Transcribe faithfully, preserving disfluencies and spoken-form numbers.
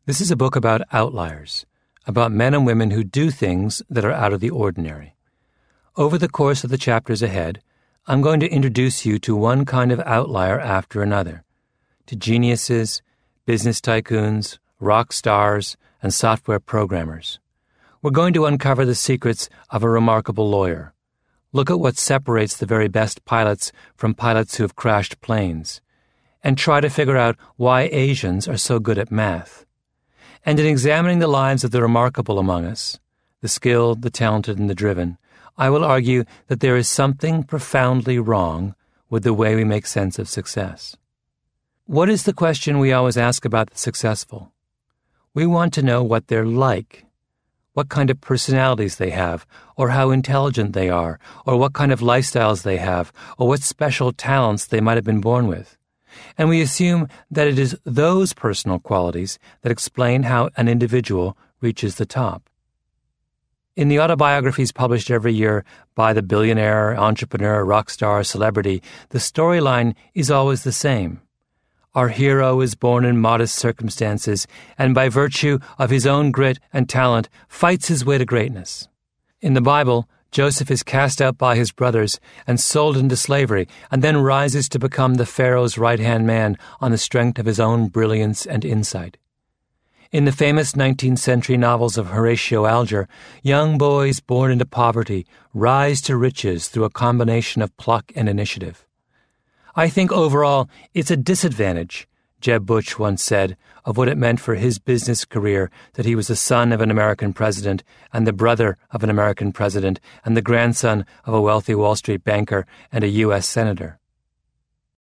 This is a book about outliers, about men and women who do things that are out of the ordinary. Over the course of the chapters ahead, I'm going to introduce you to one kind of outlier after another, to geniuses, business tycoons, rock stars, and software programmers. We're going to uncover the secrets of a remarkable lawyer, look at what separates the very best pilots from pilots who have crashed planes, and try to figure out why Asians are so good at math. And in examining the lives of the remarkable among us, the skilled, the talented, and the driven, I will argue that there is something profoundly wrong with the way we make sense of success. What is the question we always ask about the successful? We want to know what they're like, what kind of personalities they have, or how intelligent they are, or what kind of lifestyles they have, or what special talents they might have been born with. And we assume that it is those personal qualities that explain how an individual reaches the top. In the autobiographies published every year by the billionaire, entrepreneur, rock star, celebrity, the storyline is always the same. Our hero is born in modest circumstances and by virtue of his own grit and talent fights his way to greatness. In the Bible, Joseph is cast out by his brothers and sold into slavery and then rises to become the Pharaoh's right-hand man on the strength of his own brilliance and insight. In the famous nineteenth century novels of Horatio Alger, young boys born into poverty rise to riches through a combination of pluck and initiative. I think overall it's a disadvantage, Jeb Bush once said, of what it meant for his business career that he was the son of an American president and the brother of an American president and the grandson of a wealthy Wall Street banker and a U S senator.